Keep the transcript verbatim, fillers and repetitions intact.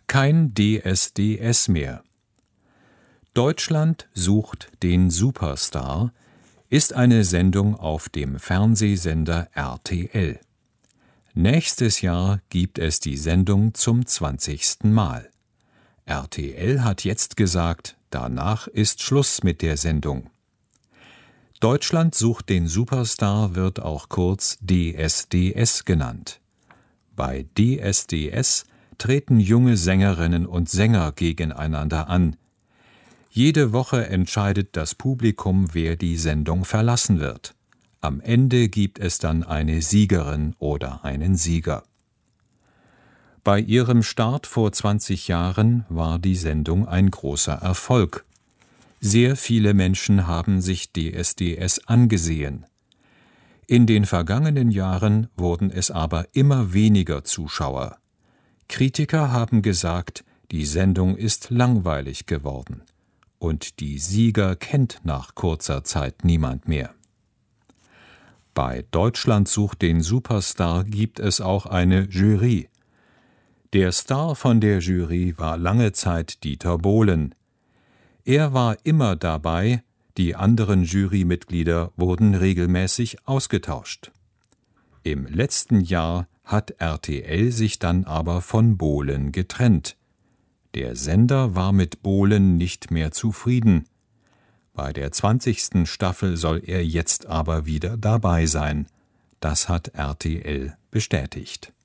Kein D S D S mehr. Deutschland sucht den Superstar ist eine Sendung auf dem Fernsehsender R T L. Nächstes Jahr gibt es die Sendung zum zwanzigsten Mal. R T L hat jetzt gesagt, danach ist Schluss mit der Sendung. Deutschland sucht den Superstar wird auch kurz D S D S genannt. Bei D S D S treten junge Sängerinnen und Sänger gegeneinander an. Jede Woche entscheidet das Publikum, wer die Sendung verlassen wird. Am Ende gibt es dann eine Siegerin oder einen Sieger. Bei ihrem Start vor zwanzig Jahren war die Sendung ein großer Erfolg. Sehr viele Menschen haben sich D S D S angesehen. In den vergangenen Jahren wurden es aber immer weniger Zuschauer. Kritiker haben gesagt, die Sendung ist langweilig geworden. Und die Sieger kennt nach kurzer Zeit niemand mehr. Bei Deutschland sucht den Superstar gibt es auch eine Jury. Der Star von der Jury war lange Zeit Dieter Bohlen. Er war immer dabei, die anderen Jurymitglieder wurden regelmäßig ausgetauscht. Im letzten Jahr hat R T L sich dann aber von Bohlen getrennt. Der Sender war mit Bohlen nicht mehr zufrieden. Bei der zwanzigsten Staffel soll er jetzt aber wieder dabei sein. Das hat R T L bestätigt.